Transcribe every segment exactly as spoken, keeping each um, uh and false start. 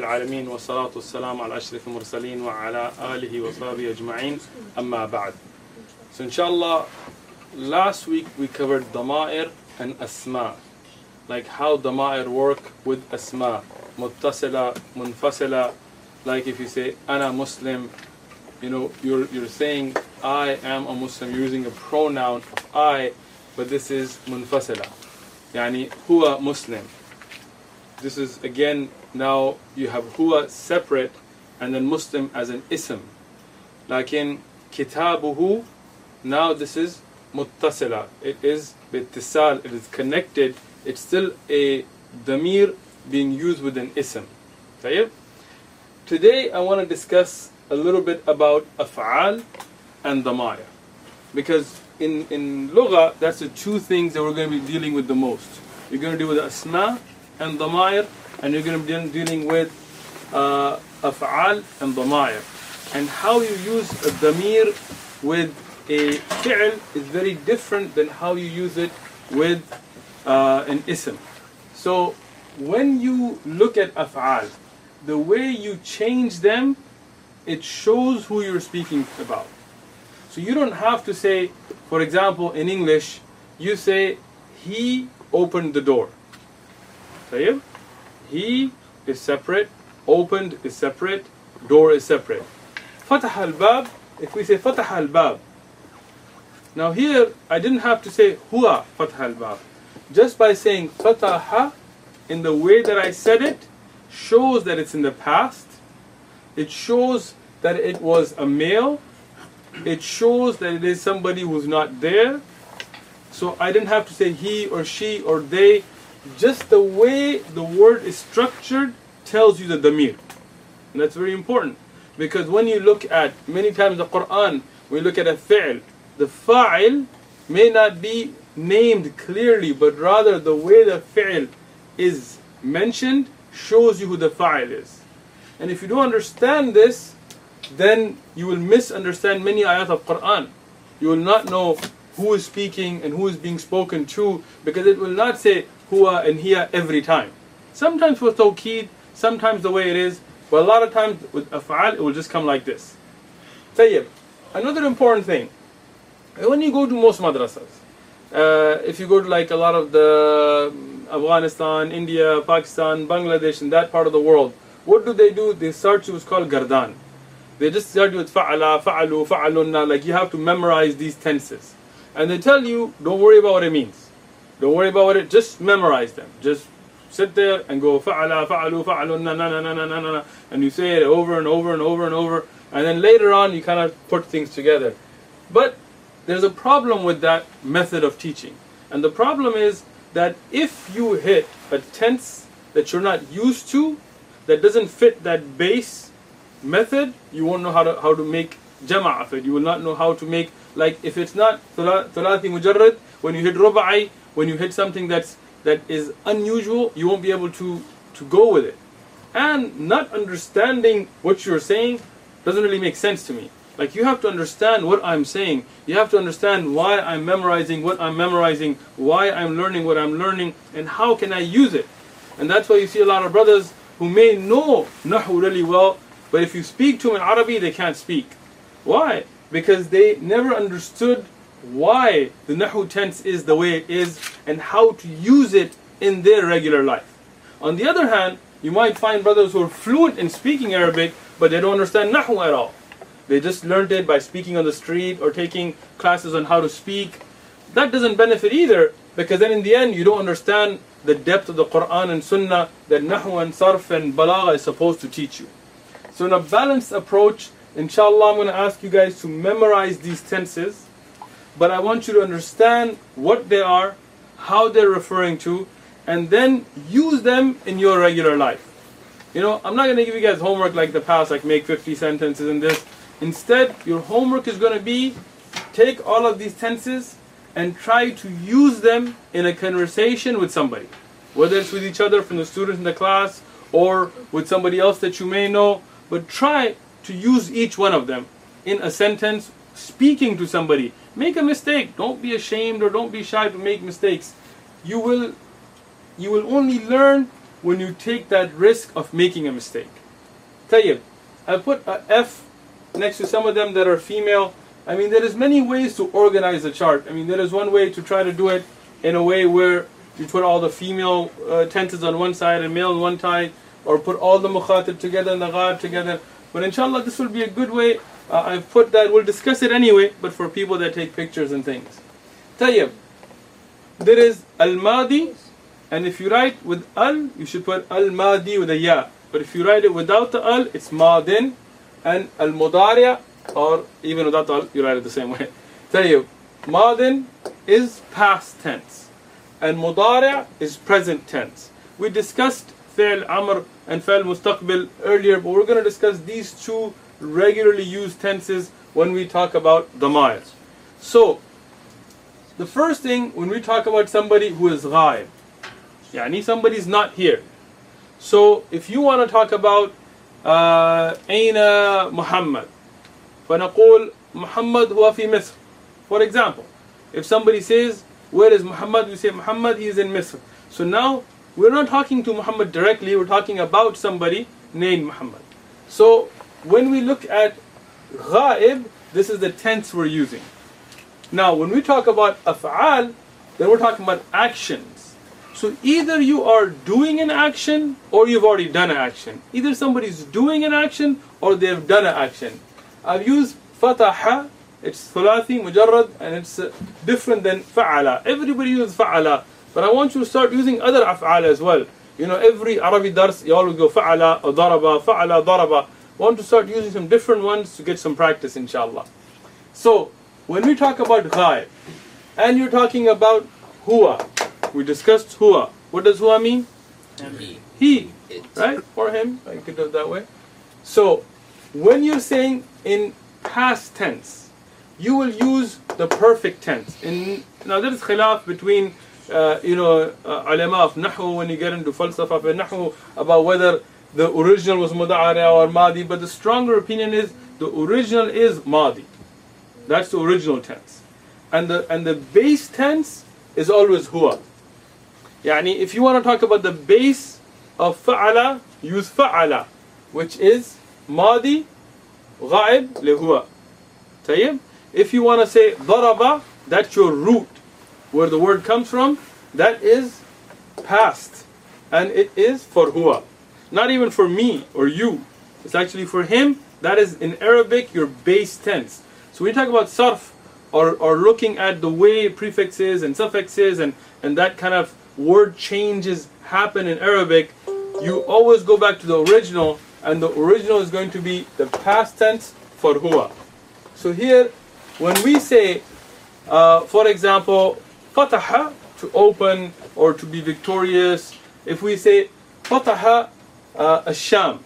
العالمين والصلاة والسلام على أشرف المرسلين وعلى آله وصحبه أجمعين أما بعد. So inshallah, last week we covered dama'ir and asma, like how dama'ir work with asma, muttasila, munfasila. Like if you say ana Muslim, you know, you're you're saying I am a Muslim, you're using a pronoun of I, but this is munfasila, yani huwa Muslim. This is again, now you have huwa separate and then Muslim as an ism. Like in kitabuhu, now this is muttasila. It is bittisal, it is connected. It's still a damir being used with an ism. طيب? Today I want to discuss a little bit about af'al and dama'ir. Because in, in lugha, that's the two things that we're going to be dealing with the most. You're going to deal with asma and dama'ir, and you're going to be dealing with uh, af'al and dama'ir. And how you use a damir with a fi'l is very different than how you use it with uh, an ism. So when you look at af'al, the way you change them, it shows who you're speaking about. So you don't have to say, for example, in English, you say, he opened the door. طيب? He is separate, opened is separate, door is separate. فتح الباب, if we say فتح الباب. Now here, I didn't have to say huwa فتح الباب. Just by saying فتح, in the way that I said it, shows that it's in the past. It shows that it was a male. It shows that it is somebody who's not there. So I didn't have to say he or she or they. Just the way the word is structured tells you the damir. And that's very important. Because when you look at, many times in the Quran, when you look at a fi'l, the fa'il may not be named clearly, but rather the way the fi'l is mentioned shows you who the fa'il is. And if you don't understand this, then you will misunderstand many ayat of Quran. You will not know who is speaking and who is being spoken to, because it will not say huwa and hiya every time. Sometimes with tawqeed, sometimes the way it is, but a lot of times with af'al it will just come like this. Tayyib. Another important thing, when you go to most madrasas, uh, if you go to like a lot of the Afghanistan, India, Pakistan, Bangladesh, in that part of the world, what do they do? They start you what's called gardan. They just start you with fa'ala, fa'alu, fa'alunna, like you have to memorize these tenses. And they tell you, don't worry about what it means. Don't worry about what it, just memorize them. Just sit there and go fa'ala, fa'alu, fa'alunna, na na na na na na, and you say it over and over and over and over, and then later on you kind of put things together. But there's a problem with that method of teaching. And the problem is that if you hit a tense that you're not used to, that doesn't fit that base method, you won't know how to how to make jama' of it. You will not know how to make, like if it's not thalathi mujarrad, when you hit ruba'i, when you hit something that's that is unusual, you won't be able to to go with it. And not understanding what you're saying doesn't really make sense to me. Like you have to understand what I'm saying. You have to understand why I'm memorizing what I'm memorizing, why I'm learning what I'm learning, and how can I use it. And that's why you see a lot of brothers who may know Nahu really well, but if you speak to them in Arabic, they can't speak. Why? Because they never understood why the Nahu tense is the way it is and how to use it in their regular life. On the other hand, you might find brothers who are fluent in speaking Arabic, but they don't understand Nahu at all. They just learned it by speaking on the street or taking classes on how to speak. That doesn't benefit either, because then in the end you don't understand the depth of the Quran and Sunnah that Nahu and Sarf and Balagha is supposed to teach you. So in a balanced approach, inshallah, I'm going to ask you guys to memorize these tenses, but I want you to understand what they are, how they're referring to, and then use them in your regular life. You know, I'm not going to give you guys homework like the past, like make fifty sentences in this. Instead, your homework is going to be, take all of these tenses and try to use them in a conversation with somebody. Whether it's with each other from the students in the class or with somebody else that you may know. But try to use each one of them in a sentence, speaking to somebody. Make a mistake. Don't be ashamed or don't be shy to make mistakes. You will, you will only learn when you take that risk of making a mistake. Tayyib, I put a F next to some of them that are female. I mean, there is many ways to organize the chart. I mean, there is one way to try to do it in a way where you put all the female uh, tenses on one side and male on one side, or put all the mukhatib together and the ghaib together. But inshallah, this will be a good way. Uh, I've put that, we'll discuss it anyway, but for people that take pictures and things. Tayyib, there is al-madi, and if you write with al, you should put al-madi with a ya. But if you write it without the al, it's madin, and al-mudari', or even without the al, you write it the same way. Tayyib, madin is past tense, and mudari' is present tense. We discussed fi'l amr and fi'l mustaqbil earlier, but we're going to discuss these two regularly used tenses when we talk about damair. So, the first thing when we talk about somebody who is ghaib, yani somebody's not here. So, if you want to talk about uh, Aina Muhammad, فنقول Muhammad huwa fi Misr. For example, if somebody says, where is Muhammad? We say Muhammad, he is in Misr. So now, we're not talking to Muhammad directly, we're talking about somebody named Muhammad. So, when we look at ghaib, this is the tense we're using. Now, when we talk about af'al, then we're talking about actions. So either you are doing an action or you've already done an action. Either somebody's doing an action or they've done an action. I've used fataha, it's thulathi, mujarrad, and it's uh, different than fa'ala. Everybody uses fa'ala, but I want you to start using other af'al as well. You know, every Arabic dars, you always go fa'ala, or daraba, fa'ala, daraba. I want to start using some different ones to get some practice, inshallah. So, when we talk about ghaib, and you're talking about huwa, we discussed huwa. What does huwa mean? He. He, right? Or him, I could do it that way. So, when you're saying in past tense, you will use the perfect tense. In, now there is khilaf between, uh, you know, uh, ulama of nahu, when you get into falsafa of nahu, about whether the original was muda'ara or madi, but the stronger opinion is the original is madi. That's the original tense. And the and the base tense is always huwa. Yani, if you want to talk about the base of fa'ala, use fa'ala, which is madi, ghaib, lihuwa. Tayyib? If you want to say daraba, that's your root, where the word comes from, that is past. And it is for huwa. Not even for me or you. It's actually for him. That is in Arabic your base tense. So when you talk about sarf, or, or looking at the way prefixes and suffixes and, and that kind of word changes happen in Arabic, you always go back to the original, and the original is going to be the past tense for huwa. So here, when we say, uh, for example, fataha, to open or to be victorious, if we say fataha uh, ash-Sham,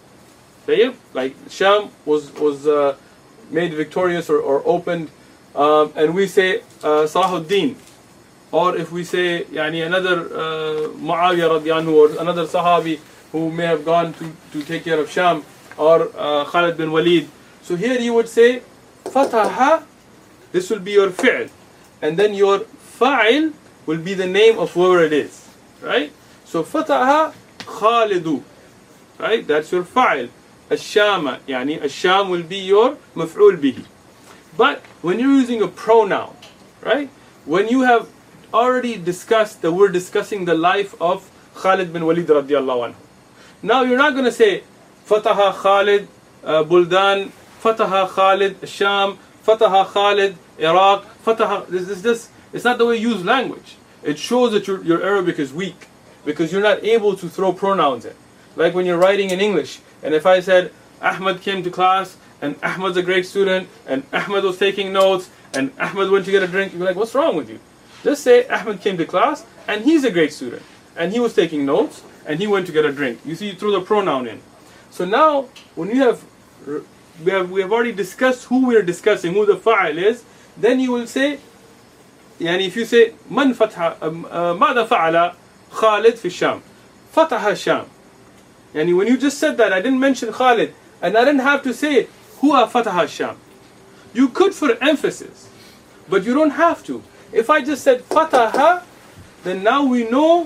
like Sham was was uh, made victorious or, or opened, um, and we say uh, Salahuddin, or if we say yani another uh, Muawiyah radiallahu anhu, or another Sahabi who may have gone to, to take care of Sham, or uh, Khalid bin Walid. So here you would say fataha, this will be your fi'l, and then your fa'il will be the name of whoever it is, right? So fataha Khalidu, right? That's your fa'il. Ash-Shama, yani Ash-Sham will be your maf'ul bihi. But when you're using a pronoun, right? When you have already discussed that we're discussing the life of Khalid bin Walid radiallahu anhu. Now you're not going to say Fataha Khalid uh, Buldan, Fataha Khalid Sham, Fataha Khalid Iraq, Fataha. This is just, it's not the way you use language. It shows that your, your Arabic is weak because you're not able to throw pronouns in. Like when you're writing in English, and if I said Ahmad came to class, and Ahmad's a great student, and Ahmad was taking notes, and Ahmad went to get a drink, you'd be like, what's wrong with you? Just say Ahmad came to class, and he's a great student, and he was taking notes, and he went to get a drink. You see, you throw the pronoun in. So now, when you have, we have, we have already discussed who we are discussing, who the fa'il is, then you will say, yani if you say, Man fatha, ماذا فعل Khalid fi Sham? Fataha Sham. Yani when you just said that, I didn't mention Khalid, and I didn't have to say, Huwa Fataha Sham. You could for emphasis, but you don't have to. If I just said Fataha, then now we know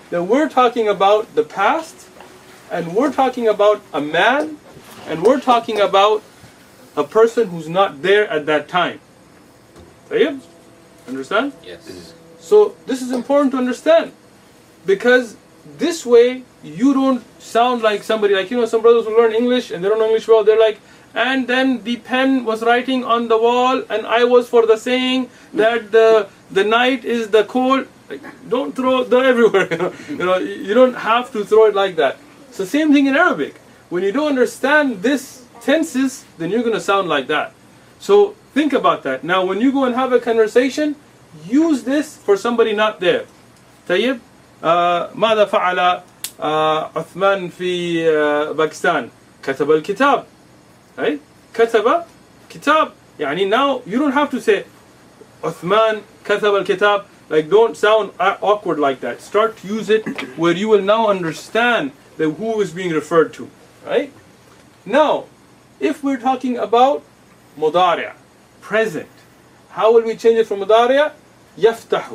that we're talking about the past, and we're talking about a man, and we're talking about a person who's not there at that time. Tayyib? Understand? Yes. So this is important to understand, because this way you don't sound like somebody, like, you know, some brothers who learn English and they don't know English well, they're like, and then the pen was writing on the wall and I was for the saying that the the night is the cold. Like, don't throw the everywhere. You know? You know, you don't have to throw it like that. So same thing in Arabic. When you don't understand this tenses, then you're going to sound like that. So think about that. Now when you go and have a conversation, use this for somebody not there. طيب آه ماذا فعل آه عثمان في آه باكستان؟ كتب الكتاب. Right? كتب كتاب. يعني now you don't have to say عثمان كتب الكتاب. Like, don't sound awkward like that. Start to use it where you will now understand that who is being referred to. Right? Now, if we're talking about مضارع, present, how will we change it from مضارع? يفتح.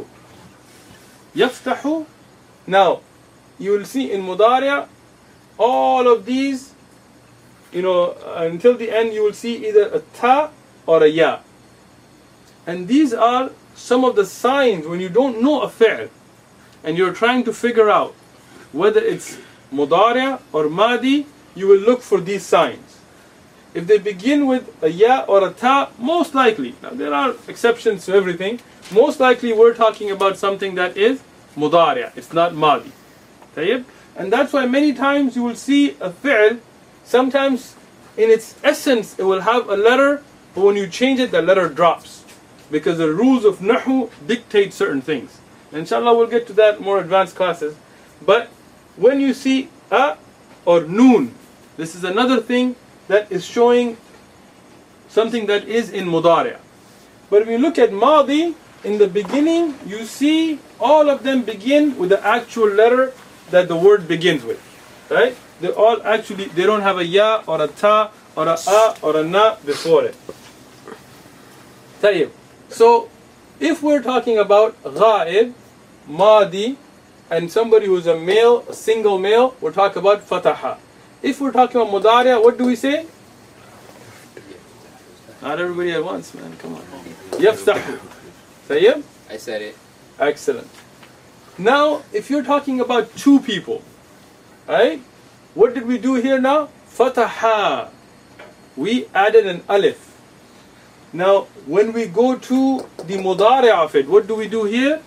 يفتح. Now, you will see in مضارع, all of these, you know, until the end, you will see either a ta or a ya. And these are some of the signs when you don't know a fi'l and you're trying to figure out whether it's mudari' or madi, you will look for these signs. If they begin with a ya or a ta, most likely, now there are exceptions to everything, most likely we're talking about something that is mudari', it's not madi. طيب? And that's why many times you will see a fi'l, sometimes in its essence it will have a letter, but when you change it, the letter drops. Because the rules of Nahu dictate certain things. And inshallah we'll get to that in more advanced classes. But when you see a or noon, this is another thing that is showing something that is in mudari'. But if you look at madi, in the beginning you see all of them begin with the actual letter that the word begins with. Right? They all actually, they don't have a ya or a ta or a a or a na before it. Tayyib. So, if we're talking about ghaib, madi, and somebody who's a male, a single male, we're talking about fataha. If we're talking about mudari', what do we say? Not everybody at once, man. Come on. Yaftahu. Tayyib? I said it. Excellent. Now, if you're talking about two people, right? What did we do here now? Fataha. We added an alif. Now, when we go to the mudari' of it, what do we do here?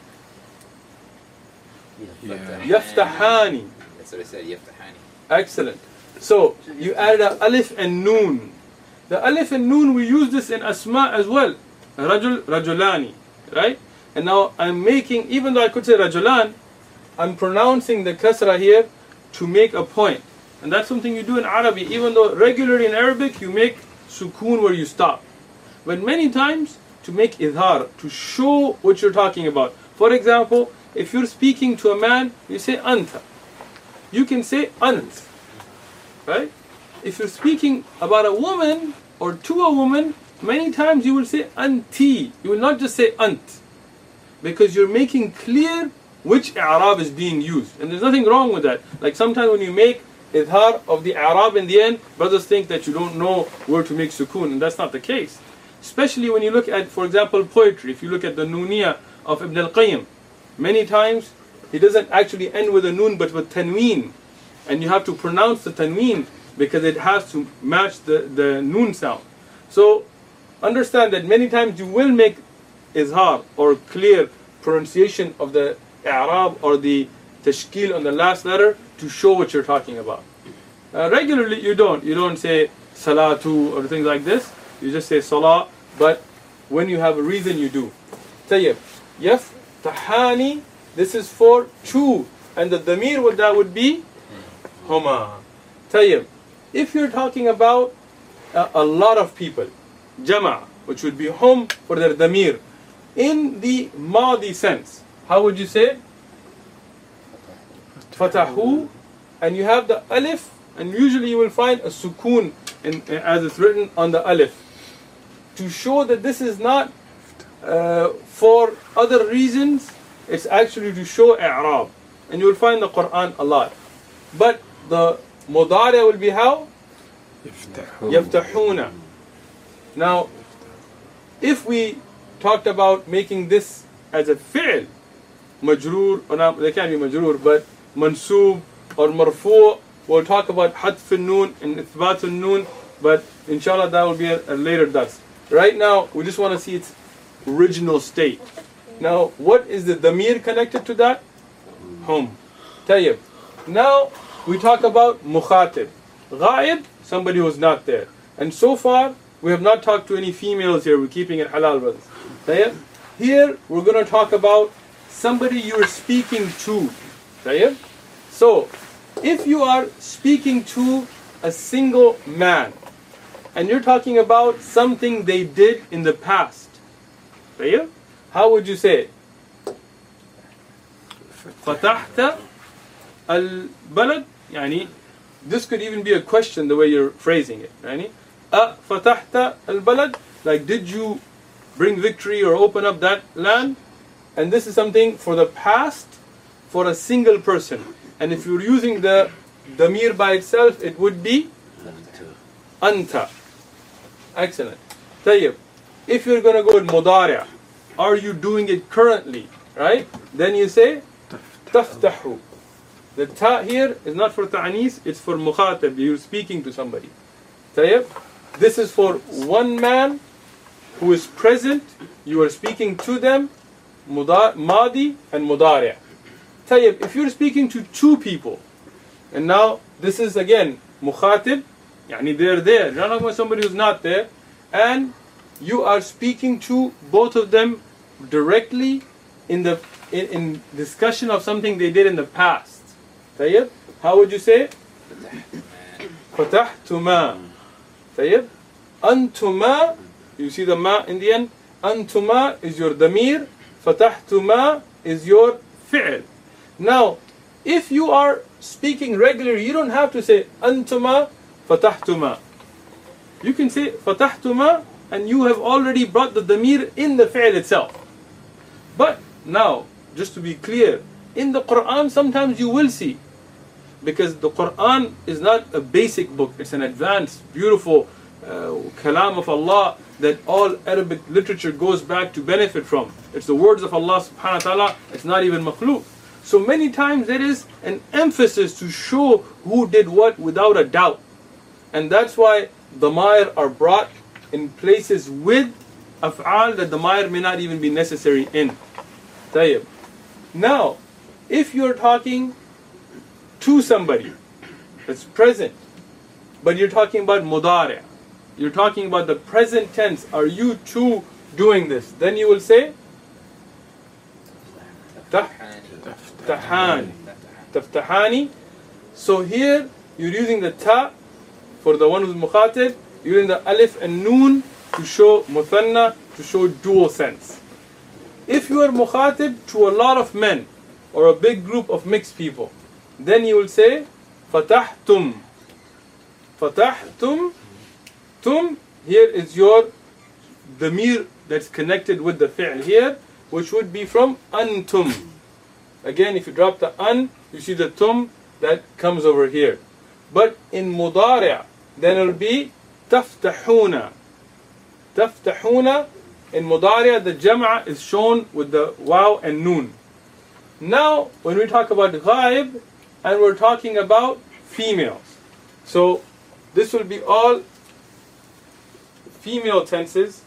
Yeah. Yaftahani. That's what I said, yaftahani. Excellent. So, you added an alif and noon. The alif and noon, we use this in asma as well. Rajul, rajulani. Right? And now I'm making, even though I could say rajulan, I'm pronouncing the kasra here to make a point. And that's something you do in Arabic. Even though regularly in Arabic, you make sukoon where you stop. But many times, to make idhar, to show what you're talking about. For example, if you're speaking to a man, you say anta. You can say ant. Right? If you're speaking about a woman or to a woman, many times you will say anti. You will not just say ant. Because you're making clear which i'rab is being used. And there's nothing wrong with that. Like sometimes when you make idhar of the i'rab in the end, brothers think that you don't know where to make sukoon, and that's not the case. Especially when you look at, for example, poetry. If you look at the Nooniyah of Ibn al-Qayyim, many times he doesn't actually end with a noon but with tanween. And you have to pronounce the tanween because it has to match the, the noon sound. So understand that many times you will make izhar or clear pronunciation of the i'rab or the tashkil on the last letter to show what you're talking about. Uh, regularly you don't. You don't say salatu or things like this. You just say salah. But when you have a reason, you do. Tayyib. Yaftahani. This is for two. And the damir with that would be huma. Tayyib. If you're talking about a, a lot of people, jama, which would be hum for their damir, in the madi sense, how would you say it? Fatahu. And you have the alif, and usually you will find a sukoon in, as it's written on the alif, to show that this is not uh, for other reasons. It's actually to show i'rab. and you will find the Quran a lot. But the mudari will be how? Yaftahuna. Now, if we talked about making this as a fi'l, majroor, or not, they can't be majroor, but mansoob or marfu', we'll talk about hadf al-noon and ithbat al-noon, but inshallah that will be a, a later dars. Right now, we just want to see its original state. Now, what is the damir connected to that? Hum. Tayyib. Now, we talk about mukhatib. Ghaib, somebody who's not there. And so far, we have not talked to any females here. We're keeping it halal, brothers. Tayyib. Here, we're going to talk about somebody you're speaking to. Tayyib. So, if you are speaking to a single man, and you're talking about something they did in the past, tayyib, how would you say it? Fatahta al-balad, yani, this could even be a question the way you're phrasing it. Yani, a fatahta al-balad, like did you bring victory or open up that land? And this is something for the past, for a single person. And if you're using the damir by itself, it would be anta. Excellent. Tayyib. If you're going to go with mudari', are you doing it currently? Right? Then you say taftahu. The ta here is not for ta'anis, it's for mukhatab. You're speaking to somebody. Tayyib. This is for one man who is present. You are speaking to them. Madi and mudari'. Tayyib. If you're speaking to two people, and now this is again mukhatib, yani they're there. You're not talking about somebody who's not there, and you are speaking to both of them directly in the in, in discussion of something they did in the past. Tayyib. How would you say? Fatahtuma. Tayyib. Antuma. You see the ma in the end. Antuma is your damir. Fatahtuma is your fi'l. Now, if you are speaking regularly, you don't have to say antuma fatahtuma. You can say fatahtuma, and you have already brought the damir in the fi'l itself. But now, just to be clear, in the Quran sometimes you will see, because the Quran is not a basic book, it's an advanced, beautiful uh, kalam of Allah that all Arabic literature goes back to benefit from. It's the words of Allah subhanahu wa ta'ala, it's not even makhluk. So many times there is an emphasis to show who did what without a doubt. And that's why damair are brought in places with af'al that damair may not even be necessary in. Tayyib. Now, if you're talking to somebody that's present, but you're talking about mudari', you're talking about the present tense, are you two doing this? Then you will say Taftahani. Taftahani. So here you're using the ta for the one who's mukhatib, you're using the alif and noon to show muthanna, to show dual sense. If you are mukhatib to a lot of men or a big group of mixed people, then you will say fatahtum. Fatahtum. Tum here is your damir that's connected with the fi'l here, which would be from antum. Again, if you drop the an, you see the tum that comes over here. But in mudari', then it will be taftahuna. Taftahuna. In mudari', the jam'a is shown with the waw and noon. Now, when we talk about ghaib, and we're talking about females. So, this will be all female tenses.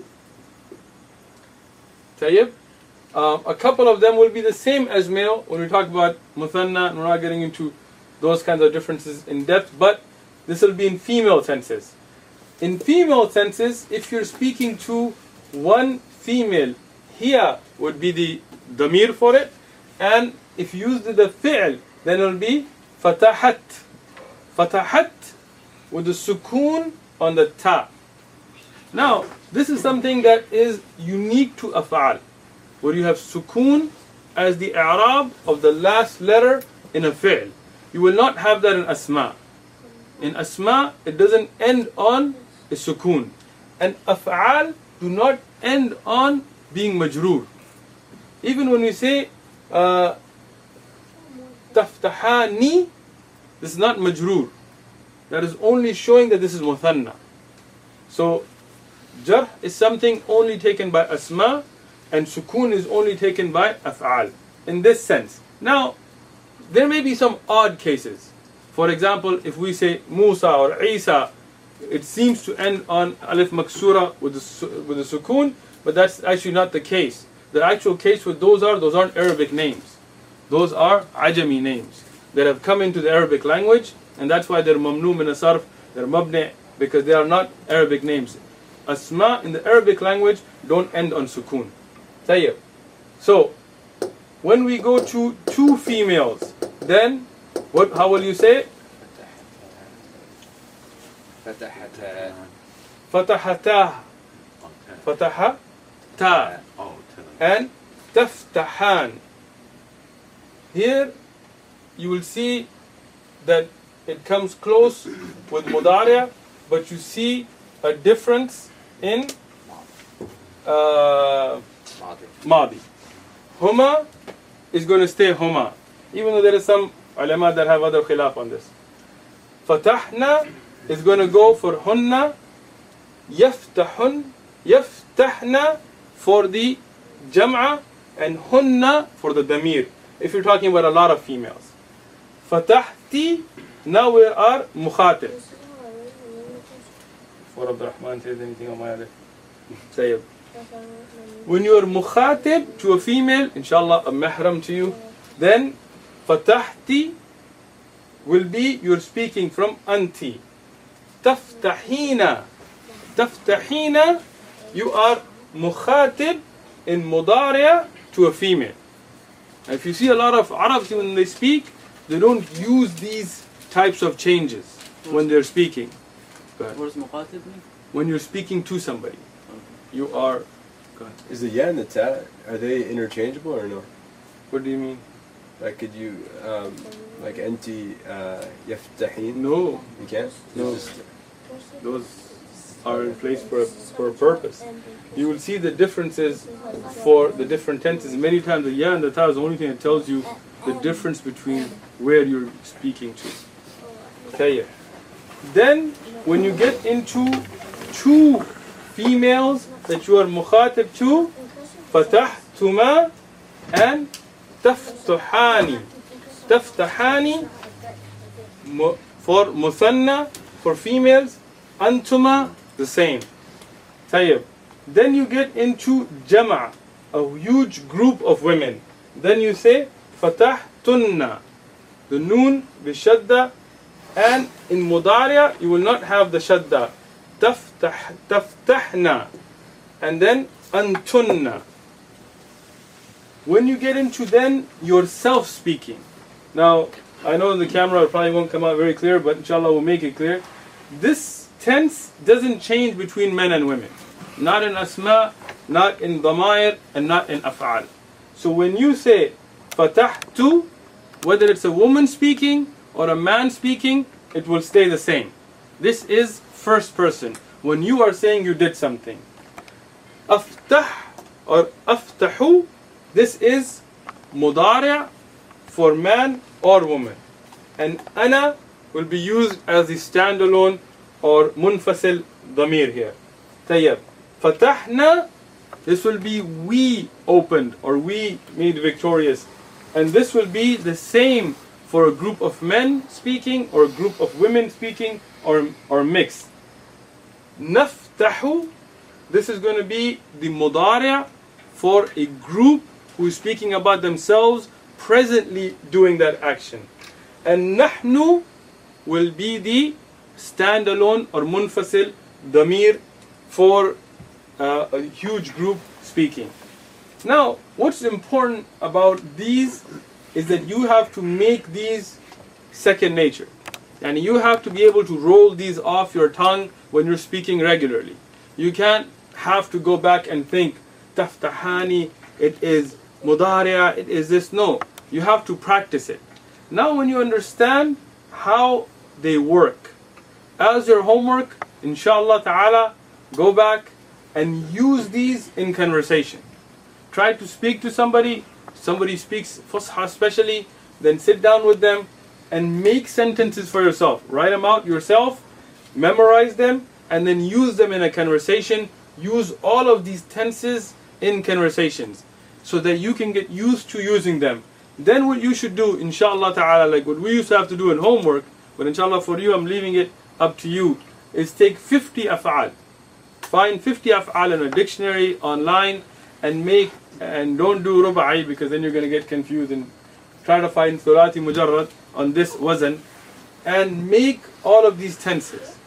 Tayyib. Um, a couple of them will be the same as male when we talk about muthanna, and we're not getting into those kinds of differences in depth, but this will be in female tenses. In female tenses, if you're speaking to one female, hiya would be the damir for it, and if you use the, the fi'l, then it will be fatahat. Fatahat with the sukoon on the ta. Now, this is something that is unique to af'al, where you have sukoon as the i'rab of the last letter in a fi'l. You will not have that in asma. In asma, it doesn't end on a sukoon. And af'al do not end on being majroor. Even when we say uh, تفتحاني, this is not majroor. That is only showing that this is muthanna. So jarh is something only taken by asma, and sukun is only taken by af'al. In this sense. Now, there may be some odd cases. For example, if we say Musa or Isa, it seems to end on alif maksura with the, with the sukun, but that's actually not the case. The actual case with those are, those aren't Arabic names. Those are Ajami names that have come into the Arabic language, and that's why they're mamnu min asarf, they're mabni, because they are not Arabic names. Asma in the Arabic language don't end on sukun. Tayyib. So, when we go to two females, then what? How will you say it? فتحتا. Fatahata. Fatahata. And taftahan. Here you will see that it comes close with mudariya, but you see a difference in uh, madi. Huma is going to stay huma, even though there is some ulama that have other khilaf on this. Fatahna is going to go for hunna. Yaftahun, yaftahna for the jam'a, and hunna for the damir, if you're talking about a lot of females. Fatahti, now we are mukhatib. For Abdurrahman says anything on my other. Say it. When you are mukhatib to a female, inshallah a mahram to you, then fatahti will be you're speaking from anti. Taftahina. Taftahina, you are mukhatib in mudariya to a female. And if you see a lot of Arabs when they speak, they don't use these types of changes when they're speaking. What does mukhatib mean? When you're speaking to somebody, you are. Go ahead. Is the ya and the ta, are they interchangeable or no? What do you mean? Like, could you, um, like, anti uh, yaftahin? No, You can't? No. It's just- those are in place for a, for a purpose. You will see the differences for the different tenses. Many times the ya and the ta is the only thing that tells you the difference between where you're speaking to. Okay. Then, when you get into two females that you are mukhatib to, fatahtuma and taftuhani. Taftahani mu- for muthanna, for females, antuma, the same. Tayyib. Then you get into jama', a huge group of women. Then you say fatahtunna, the noon bishadda, and in mudariya you will not have the shadda. Taftah, taftahna, and then antunna. When you get into then yourself speaking. Now, I know the camera probably won't come out very clear, but inshallah we'll make it clear. This tense doesn't change between men and women. Not in asma, not in damair, and not in af'al. So when you say fatahtu, whether it's a woman speaking or a man speaking, it will stay the same. This is first person. When you are saying you did something. Aftah or aftahu, this is mudari' for man or woman. And ana will be used as the standalone or munfasil damir here. Tayyib. Fatahna, this will be we opened or we made victorious. And this will be the same for a group of men speaking or a group of women speaking or, or mixed. Naftahu, this is going to be the mudari' for a group who is speaking about themselves presently doing that action. And nahnu will be the standalone or munfasil damir for uh, a huge group speaking. Now, what's important about these is that you have to make these second nature. And you have to be able to roll these off your tongue when you're speaking regularly. You can't have to go back and think, taftahani, it is mudari'a, it is this. No, you have to practice it. Now when you understand how they work, as your homework, inshallah ta'ala, go back and use these in conversation. Try to speak to somebody, somebody speaks Fusha especially, then sit down with them and make sentences for yourself. Write them out yourself, memorize them, and then use them in a conversation. Use all of these tenses in conversations so that you can get used to using them. Then what you should do, inshallah ta'ala, like what we used to have to do in homework, but inshallah for you, I'm leaving it up to you, is take fifty af'al. Find fifty af'al in a dictionary, online, and make, and don't do ruba'i because then you're going to get confused, and try to find thulati mujarrad on this wazn, and make all of these tenses.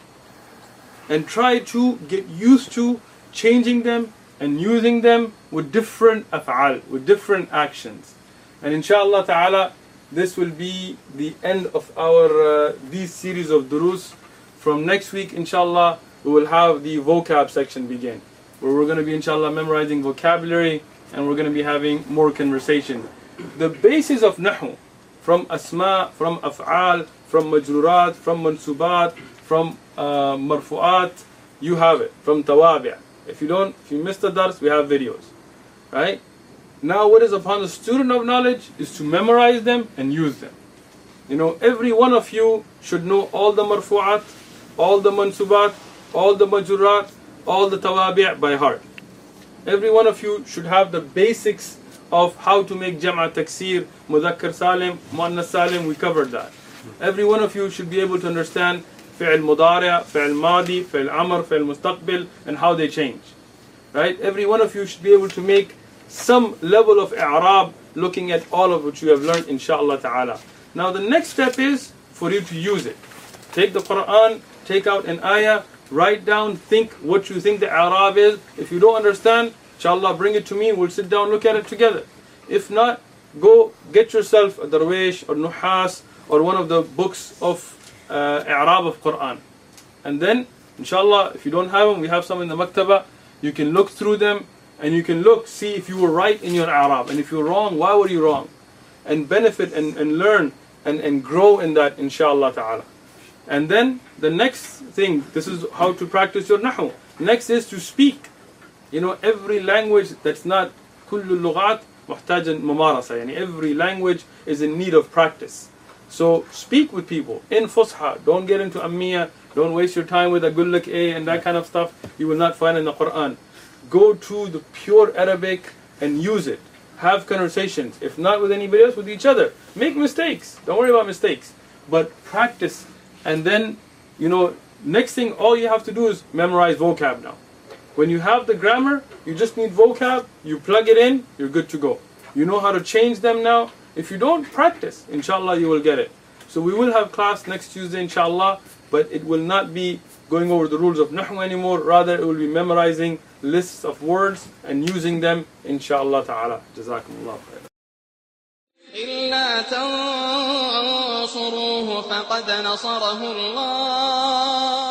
And try to get used to changing them and using them with different af'al, with different actions. And inshallah ta'ala, this will be the end of our uh, these series of durus. From next week, inshallah, we will have the vocab section begin, where we're going to be inshallah memorizing vocabulary, and we're going to be having more conversation. The basis of nahu, from asma, from af'al, from majrurat, from mansubat, from uh, marfu'at, you have it. From tawabi'. If you don't, if you missed the dars, we have videos, right? Now what is upon the student of knowledge is to memorize them and use them. You know, every one of you should know all the marfu'at, all the mansubat, all the majrurat, all the tawabi' by heart. Every one of you should have the basics of how to make jam'a taksir, mudhakkar salim, muannas salim. We covered that. Every one of you should be able to understand fi'l mudari', fi'l madi, fi'l amr, fi'l mustaqbil, and how they change. Right? Every one of you should be able to make some level of i'rab looking at all of what you have learned, inshallah ta'ala. Now the next step is for you to use it. Take the Quran, take out an ayah, write down, think what you think the i'rab is. If you don't understand, inshallah bring it to me, we'll sit down, look at it together. If not, go get yourself a Darwish or Nuhas or one of the books of uh, i'rab of Quran. And then, inshallah, if you don't have them, we have some in the maktaba. You can look through them, and you can look, see if you were right in your i'rab, and if you're wrong, why were you wrong? And benefit and, and learn and, and grow in that, inshallah ta'ala. And then the next thing, this is how to practice your nahu. Next is to speak. You know, every language that's not kullu lughat muhtajan mumarasa. Yani every language is in need of practice. So speak with people in fusha. Don't get into ammiya. Don't waste your time with a gullak a and that kind of stuff. You will not find in the Quran. Go to the pure Arabic and use it. Have conversations. If not with anybody else, with each other. Make mistakes. Don't worry about mistakes. But practice. And then, you know, next thing, all you have to do is memorize vocab now. When you have the grammar, you just need vocab. You plug it in, you're good to go. You know how to change them now. If you don't practice, inshallah, you will get it. So we will have class next Tuesday, inshallah. But it will not be going over the rules of nahu anymore. Rather, it will be memorizing lists of words and using them, inshallah ta'ala. Jazakumullah khair. إلا تنصروه فقد نصره الله